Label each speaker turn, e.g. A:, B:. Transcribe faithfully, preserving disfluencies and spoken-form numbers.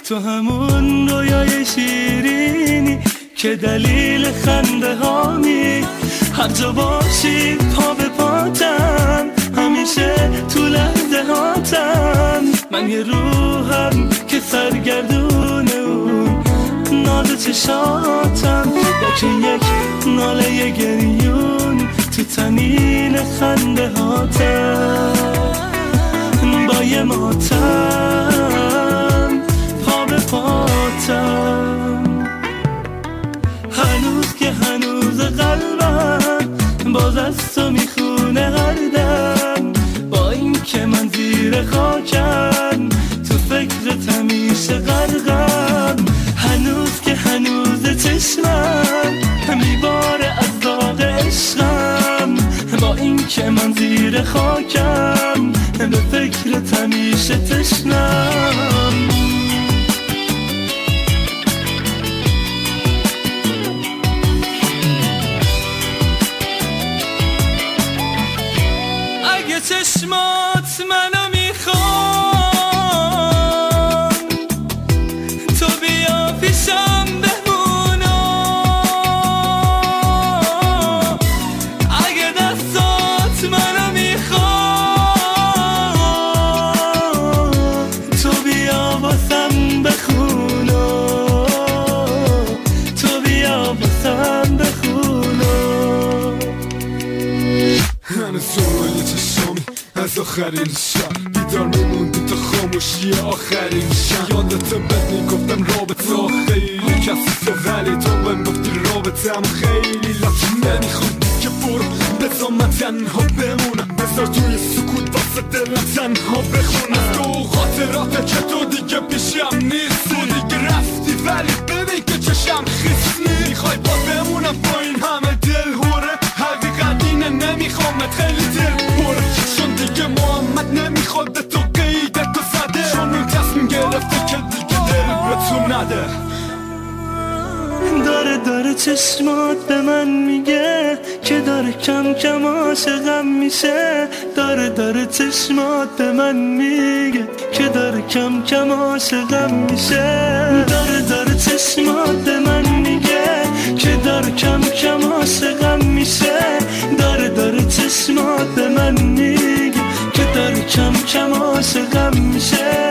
A: تو همون رویای شیرینی که دلیل خنده هامی. هر جا باشی پا به پاتم، همیشه تو لحظه هاتم. من یه روحم که سرگردونه اون ناز چشاتم، یکی یک ناله گریون تو تنین خنده هاتم. با یه ماتم پا به پاتم، هنوز که هنوز قلبم باز از تو میخونه هر دم. با این که من زیر خاکم تو فکرت همیشه غرقم. هنوز که هنوز چشمم میباره از داغ عشقم. با این که من زیر خاکم به فکرت همیشه تشنم. اگه چشمات منو میخوان، تو بیا پیشم بمونا. اگه دستات منو میخوان، تو بیا واسم بخونا. تو بیا واسم بخونا.
B: هنوز سوال چشامی از آخرین شب بیدار میموندی تا خاموشی آخرین شب. یادت بد میگفتم رابطه ها خیلی کسی تو، ولی تو بهم گفتی رابطه هم خیلی لطف. نمیخوام که برو بذار من تنها بمونم، بذار توی سکوت واسه دلم تنها بخونم. تو خاطراته که تو دیگه پیشم نیست، تو دیگه رفتی ولی ببین که چشم خیس نیست. میخوای با بمونم با این همه دل هوره، حقیقت اینه نمیخوامت خیلی دل بره. چون دیگه محمد نمیخواد تو قیدت تو زده، چون اون تصمیم گرفته که دیگه دل به تو نده.
A: داره داره چشمات به من میگه که داره کم کم عاشقم میشه. داره داره چشمات به من میگه که داره کم کم عاشقم میشه. داره داره چشمات به من میگه که داره کم کم عاشقم میشه. داره داره چشمات به من میگه که داره کم کم عاشقم میشه.